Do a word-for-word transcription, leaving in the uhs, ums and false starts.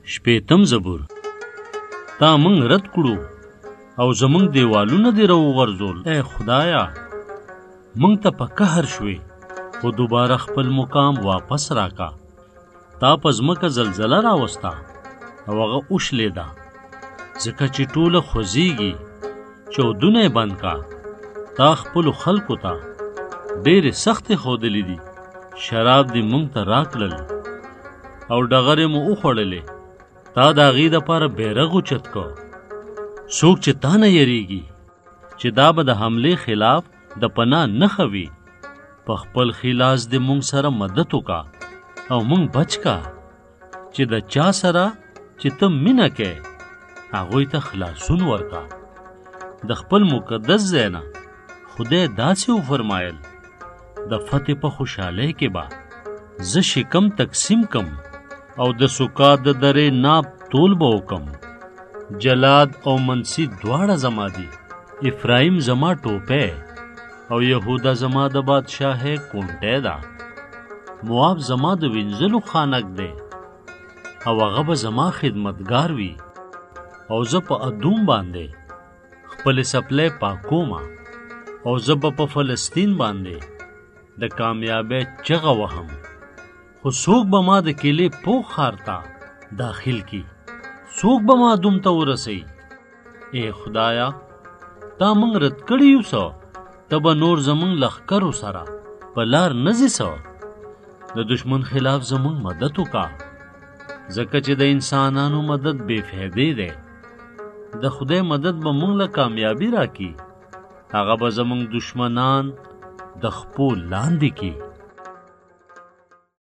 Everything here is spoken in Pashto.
شپېتم زبور. تا موږ رد کړو او زموږ دیوالونه دې راوغورځول. ای خدایا موږ ته په قهر شوې، خو دوباره خپل مقام واپس راکا. تا په ځمکه زلزله راوسته او هغه وشلېده، ځکه چې ټوله خوځېږي. چودونه یې بند کا. تا خپلو خلکو ته ډېرې سختې ښودلې دي. شراب دې موږ ته راکړل او ډغرې مو وخوړلې. تا د هغې دپاره بیرغ اوچت کو. څوک چې تا نه یریږي چې دا به د حملې خلاف د پناه نښه وي، په خپل خلاص دې موږ سره مدد وکړه او موږ بچ کا، چې د چا سره چې ته مینه کې هغوی ته خلاصون ورکا. د خپل مقدس ځای نه خدای داسې وفرمایل، د فتح په خوشحالۍ کې به زه شکم تقسیم کم او د سکات د درې ناب تول به وکم. جلاد او منسی دواړه زما دي. افرایم زما ټوپی او یهودا زما د بادشاهۍ کونټی ده. مواب زما د وینځلو خانک دی او هغه به زما خدمتګار وي. او زه په ادوم باندې خپل سپلی پاکومه او زه به په فلسطین باندې د کامیابۍ چغه وهم. خو څوک به ما د کیلې پوخ ښار ته داخل کی؟ څوک به ما ادوم ته ورسوي؟ ای خدایا تا موږ رد کړي یو څه، ته به نور زموږ لښکرو سره په لار نه ځې څه. د دشمن خلاف زموږ مدد وکړه، ځکه چې د انسانانو مدد بې فایدې دی. د خدای مدد به موږ له کامیابي راکړي. هغه به زموږ دشمنان د خپو لاندې کړي.